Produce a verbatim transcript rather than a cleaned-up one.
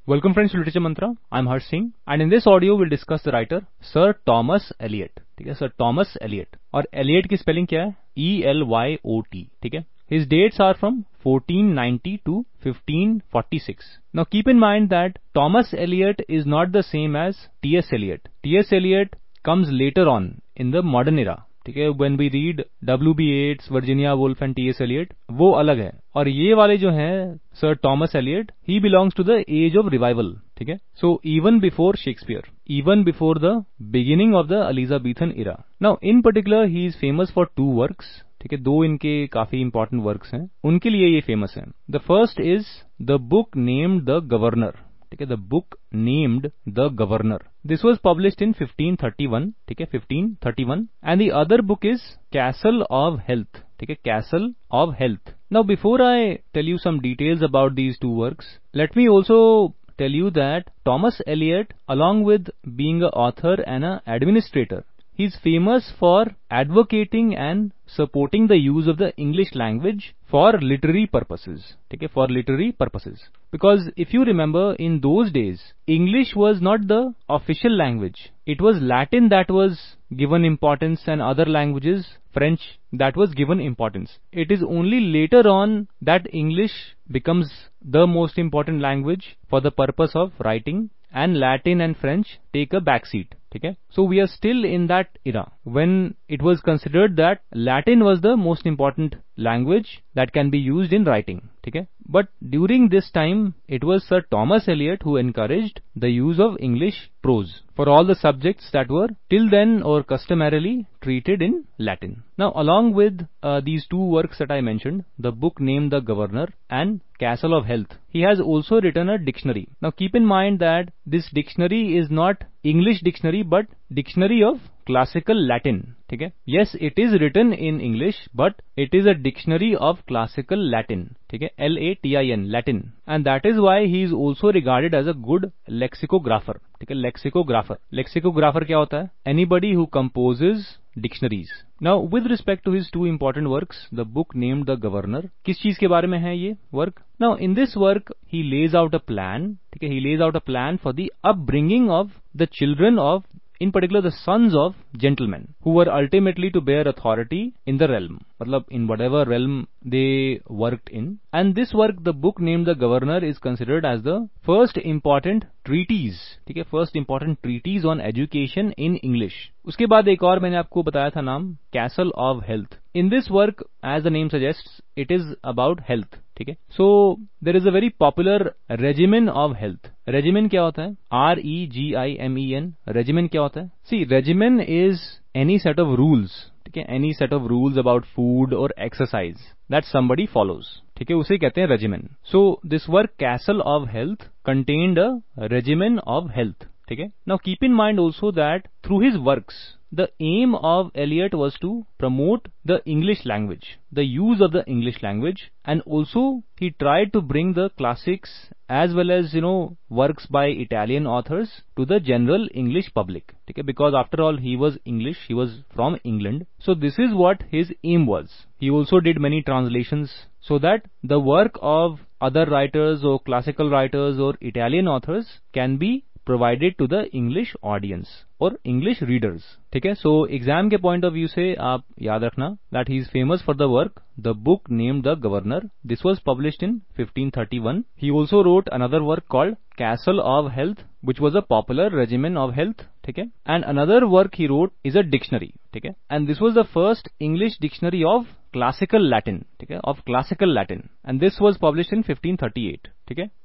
Welcome friends to Literature Mantra. I'm Harsh Singh, and in this audio we'll discuss the writer Sir Thomas Eliot. ठीक है, Sir Thomas Eliot. और Eliot की spelling क्या है? E L Y O T. ठीक है. His dates are from fourteen ninety to fifteen forty-six. Now keep in mind that Thomas Eliot is not the same as T S Eliot. T S Eliot comes later on in the modern era. ठीक है, when we read W B Yeats, Virginia Woolf and T S Eliot, वो अलग है. और ये वाले जो हैं Sir Thomas Eliot, he belongs to the age of revival. ठीक है, so even before Shakespeare, even before the beginning of the Elizabethan era. Now in particular he is famous for two works. ठीक है, दो इनके काफी important works हैं, उनके लिए ये फेमस है. The first is the book named the governor. ठीक है, the book named the governor. This was published in fifteen thirty-one. ठीक है, fifteen thirty-one. And the other book is castle of health. ठीक है, castle of health. Now before I tell you some details about these two works, let me also tell you that Thomas Eliot, along with being an author and an administrator, he is famous for advocating and supporting the use of the English language for literary purposes. Okay, for literary purposes. Because if you remember, in those days, English was not the official language. It was Latin that was given importance and other languages, French, that was given importance. It is only later on that English becomes the most important language for the purpose of writing, and Latin and French take a backseat. Okay, so we are still in that era when it was considered that Latin was the most important language that can be used in writing. Okay, but during this time it was Sir Thomas Eliot who encouraged the use of English prose for all the subjects that were till then or customarily treated in Latin. Now along with uh, these two works that I mentioned, the book named The Governor and Castle of Health, he has also written a dictionary. Now keep in mind that this dictionary is not English dictionary but dictionary of classical Latin. ठीक है, yes, it is written in English but it is a dictionary of classical Latin. ठीक है, L A T I N, Latin, and that is why he is also regarded as a good lexicographer. ठीक है, lexicographer. Lexicographer क्या होता है? Anybody who composes dictionaries. Now with respect to his two important works, the book named The Governor, किस चीज के बारे में है ये work? Now in this work he lays out a plan. ठीक है, he lays out a plan for the upbringing of the children of, in particular the sons of gentlemen who were ultimately to bear authority in the realm, मतलब in whatever realm they worked in. And this work, the book named The Governor, is considered as the first important treatise. ठीक है, first important treatise on education in English. उसके बाद एक और मैंने आपको बताया था नाम, Castle of Health. In this work, as the name suggests, it is about health. ठीक है, so there is a very popular regimen of health. Regimen क्या होता है? R E G I M E N. Regimen क्या होता है? See, regimen is any set of rules. ठीक है, any set of rules about food or exercise that somebody follows. ठीक है, उसे कहते हैं regimen. So this work Castle of Health contained a regimen of health. ठीक है, now keep in mind also that through his works, the aim of Eliot was to promote the English language, the use of the English language, and also he tried to bring the classics as well as, you know, works by Italian authors to the general English public. Okay, because after all he was English, he was from England, so this is what his aim was. He also did many translations so that the work of other writers or classical writers or Italian authors can be provided to the English audience or English readers. ठीक है, so exam के point of view से आप याद रखना that he is famous for the work, the book named The Governor. This was published in fifteen thirty-one. He also wrote another work called Castle of Health, which was a popular regimen of health. ठीक है, and another work he wrote is a dictionary. ठीक है, and this was the first English dictionary of classical Latin. ठीक है, of classical Latin, and this was published in fifteen thirty-eight. ठीक है.